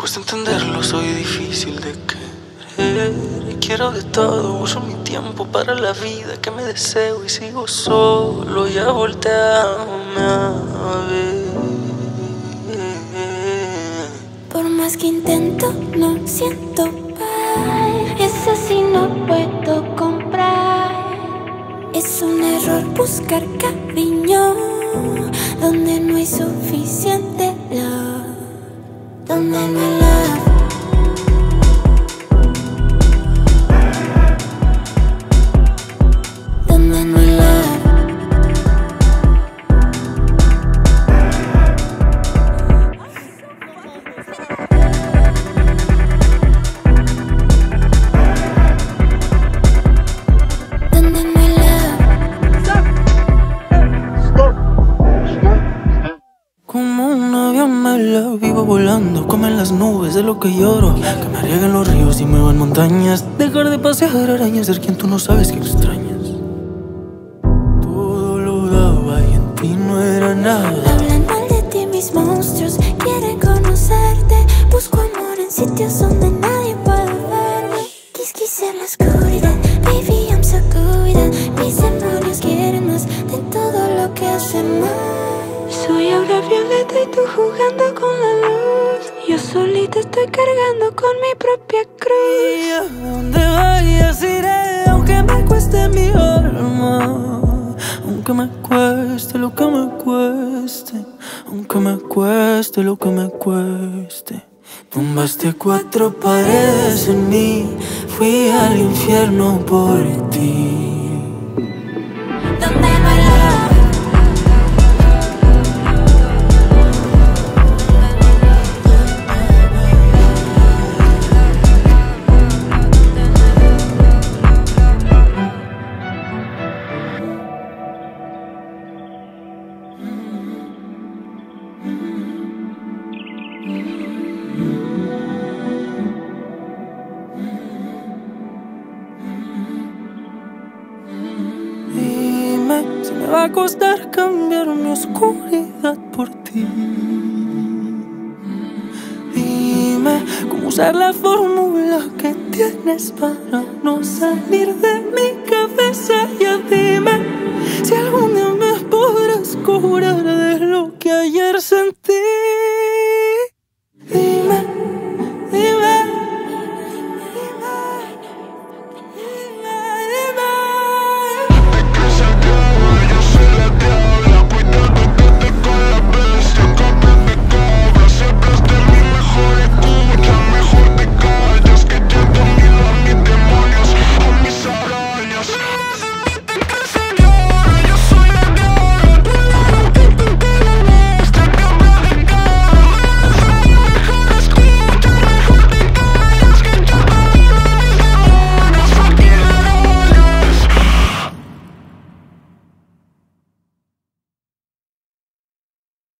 Cuesta entenderlo, soy difícil de querer. Y quiero de todo, uso mi tiempo para la vida que me deseo y sigo solo. Ya volteame a ver. Por más que intento, no siento paz. Ese sí no puedo comprar. Es un error buscar cariño donde no hay suficiente love, donde no hay love. Donde no hay love. Donde no hay love. Como un avión me la vivo volando, como en las nubes de lo que lloro. Que me rieguen los ríos y muevan montañas. Dejar de pasear arañas, ser quien tú no sabes que extrañas. Todo lo daba y en ti no era nada. Hablan mal de ti mis monstruos, quieren conocerte. Busco amor en sitios donde nadie puede verme. Quise en la oscuridad, baby I'm so good with that. Mis demonios quieren más de todo lo que hace mal. Soy aura violeta y tú jugando con la luz. Yo solita estoy cargando con mi propia cruz. Y a donde vayas iré, aunque me cueste mi alma. Aunque me cueste lo que me cueste. Aunque me cueste lo que me cueste. Tumbaste 4 paredes en mí. Fui al infierno por ti. Donde no hay love. Si me va a costar cambiar mi oscuridad por ti. Dime cómo usar la fórmula que tienes para no salir de mi cabeza. Ya dime si algún día me podrás curar de lo que ayer sentí.